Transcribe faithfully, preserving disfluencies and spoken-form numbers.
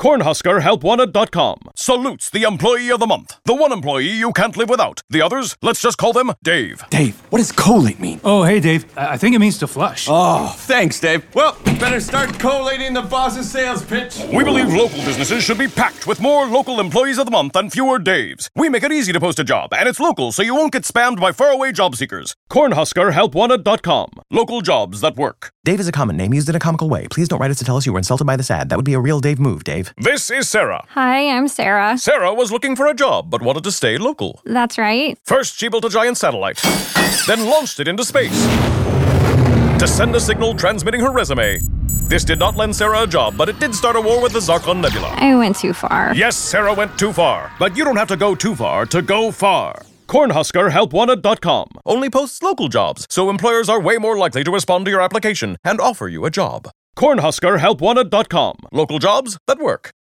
Cornhusker Help Wanted dot com salutes the employee of the month. The one employee you can't live without. The others, let's just call them Dave. Dave, what does collate mean? Oh, hey, Dave. I I think it means to flush. Oh, thanks, Dave. Well, better start collating the boss's sales pitch. We believe local businesses should be packed with more local employees of the month and fewer Daves. We make it easy to post a job, and it's local, so you won't get spammed by faraway job seekers. Cornhusker Help Wanted dot com. Local jobs that work. Dave is a common name used in a comical way. Please don't write us to tell us you were insulted by this ad. That would be a real Dave move, Dave. This is Sarah. Hi, I'm Sarah. Sarah was looking for a job, but wanted to stay local. That's right. First, she built a giant satellite, then launched it into space to send a signal transmitting her resume. This did not lend Sarah a job, but it did start a war with the Zarkon Nebula. I went too far. Yes, Sarah went too far, but you don't have to go too far to go far. Cornhusker Help Wanted dot com only posts local jobs, so employers are way more likely to respond to your application and offer you a job. Cornhusker Help Wanted dot com. Local jobs that work.